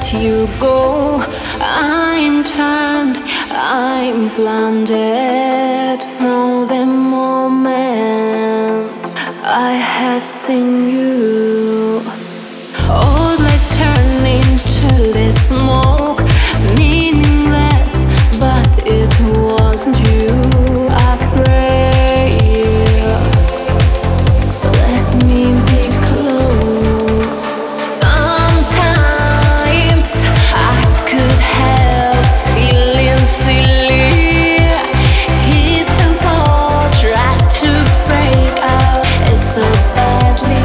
you go. I'm turned, I'm blinded from the moment I have seen you. All like turn into the smoke, meaningless, but it wasn't you. I pray, let me be close. Sometimes I could help feeling silly. Hit the ball, try to break out, it's so badly.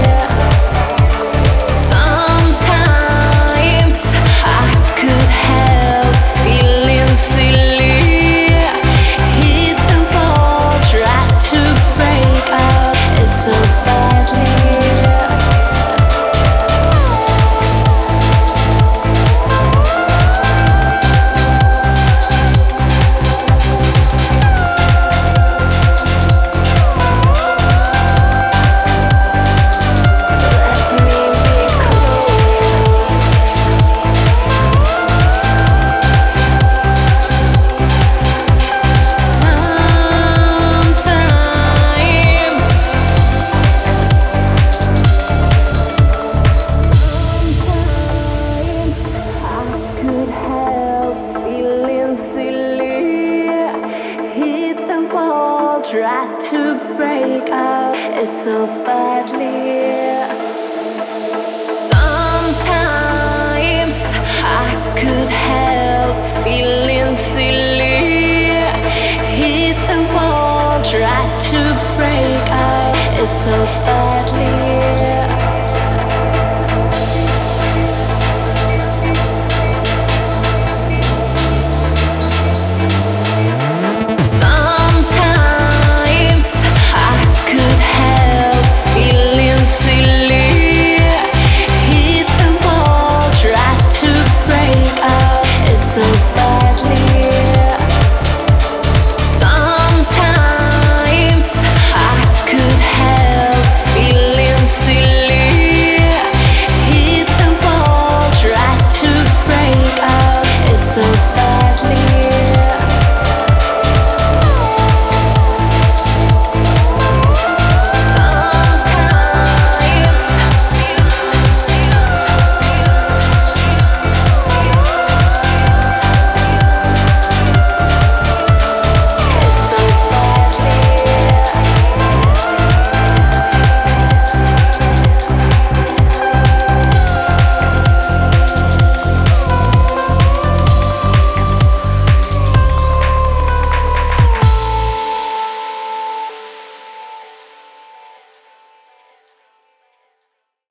Sometimes I could help feeling silly. Hit the ball, try to break out, it's so badly. Try to break out, it's so badly. Sometimes I could help feeling